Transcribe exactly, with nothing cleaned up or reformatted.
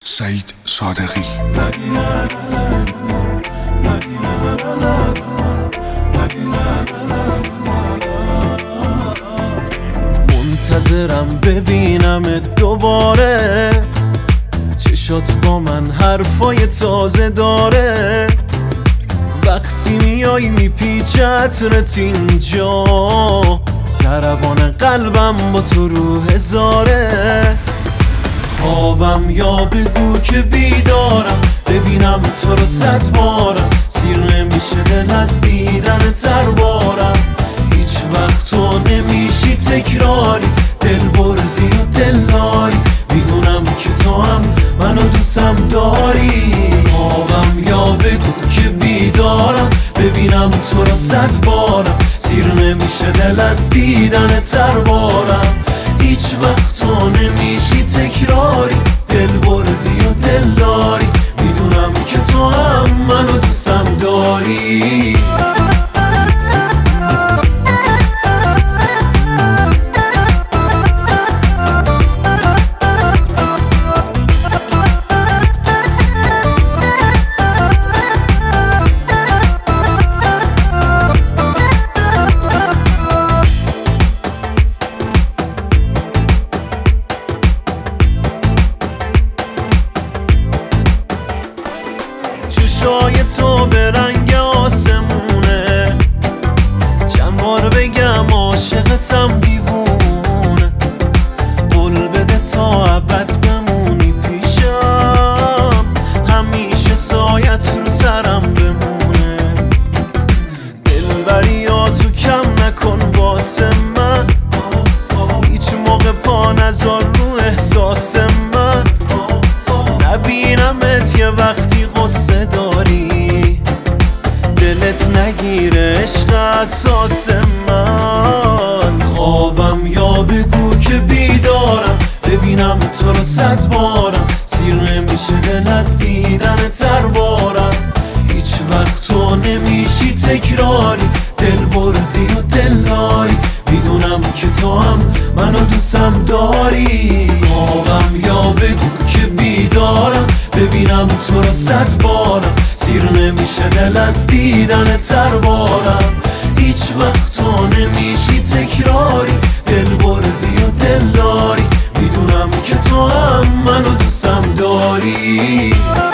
سعید صادقی. منتظرم ببینم دوباره، چشات با من حرفای تازه داره. وقتی میای میپیچه عطرت اینجا، ضربان قلبم با تو رو هزاره. خوابم یا بگو که بیدارم، ببینم تو رو صد بارم. سیر نمیشه دل از دیدن تربارم. هیچ وقت تو نمیشی تکراری، دل بردی و دل داری. میدونم که تو هم منو دوستم داری. خوابم یا بگو که بیدارم، ببینم تو رو صد بارم. سیر نمیشه دل از دیدن تربارم. هیچ وقت تو نمیشی تکراری، دل بردی و دل داری. میدونم که تو هم منو دوستم داری. چشای تو به رنگ آسمونه، چند بار بگم عاشقتم دیوونه. قول بده تا ابد بمونی پیشم، همیشه سایت رو سرم بمونه. دلبری یا تو کم نکن واسه من، هیچ موقع پا نذار رو احساس من. نبینمت یه وقتی قصه داری، دلت نگیره عشق اساس من. خوابم یا بگو که بیدارم، ببینم تو رو صد بارم. سیر نمیشه دل از دیدن تربارم. هیچ وقت تو نمیشی تکراری، دل بردی و دل داری. میدونم که تو هم منو دوستم داری. خوابم یا بگو که بیدارم، ببینم تو رو صد بارم. سیر نمیشه دل از دیدن تربارم. هیچ وقت تو نمیشی تکراری، دل بردی و دل داری. میدونم که تو هم منو دوستم داری.